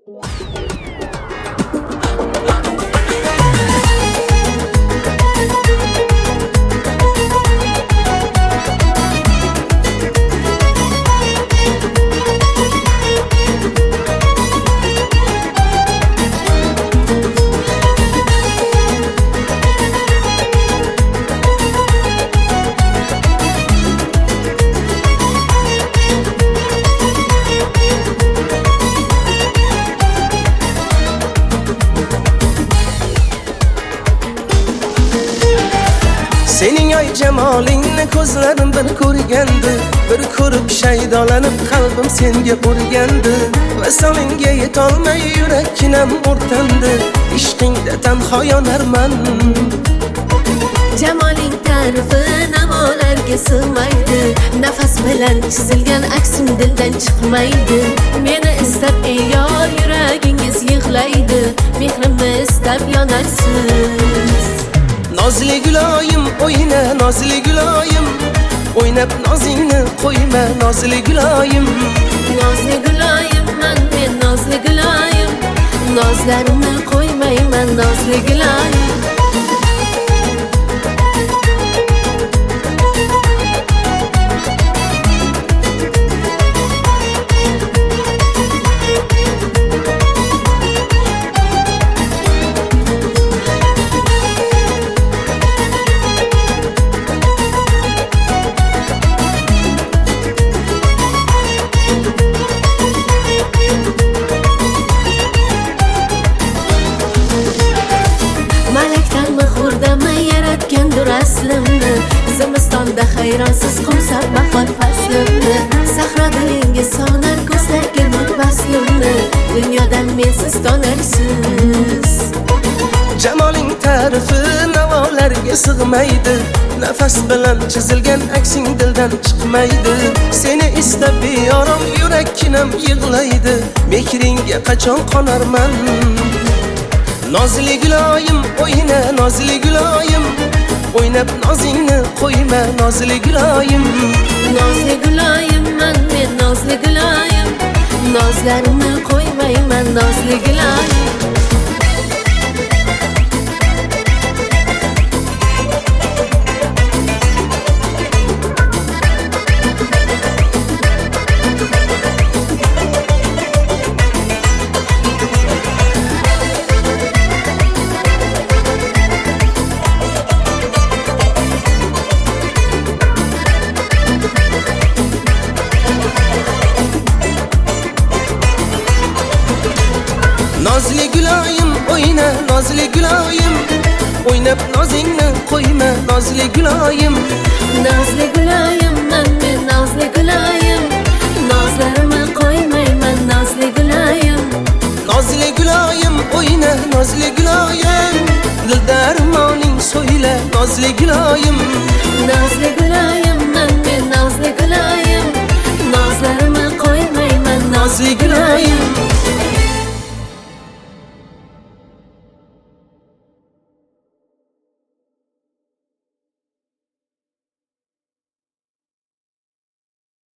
Sening ay jamolingni ko'zlarim bir ko'rgandi, bir ko'rib shaydolanib qalbim senga urgandi. Vasolingga yetolmay yurakkinam o'rtandi, ishqingda tanho yonarman. Jamoling ta'rifi navolarga sig'maydi, nafas bilan chizilgan aksing dildan chiqmaydi. Meni istab ey yor yuragingiz yig'laydi, mehrimni istab yonarsiz. Nozli guloyim o'yna, nozli guloyim, o'ynab nozingni qo'yma, nozli guloyim. Nozli guloyim men nozli guloyim, nozlarimni qo'ymayman, nozli guloyim. Aslimni zimistonda hayronsiz qumsab bahor faslimni, sahro dilingiz sonar ko'zlarga nur baslimni, dunyodan mensiz tonarsiz. Jamoling ta'rifi navolarga sig'maydi, nafas bilan chizilgan aksing dildan chiqmaydi. Seni istab beorom yurakkinam yig'laydi, mehringga qachon qonarman. Nozli guloyim o'yna, nozli guloyim, o'ynab nozingni qo'yma, nozli guloyim. Nozli guloyim men nozli guloyim, nozlarimni qo'ymayman, nozli guloyim. Nozli guloyim o'yna, nozli guloyim, o'ynab nozingni qo'yma, nozli guloyim. Nozli guloyim men nozli guloyim, nozlarimni qo'ymayman, nozli guloyim. Nozli guloyim o'yna, nozli guloyim, dilda armoning so'yla, nozli guloyim. Nozli guloyim men nozli guloyim, nozlarimni qo'ymayman, nozli guloyim.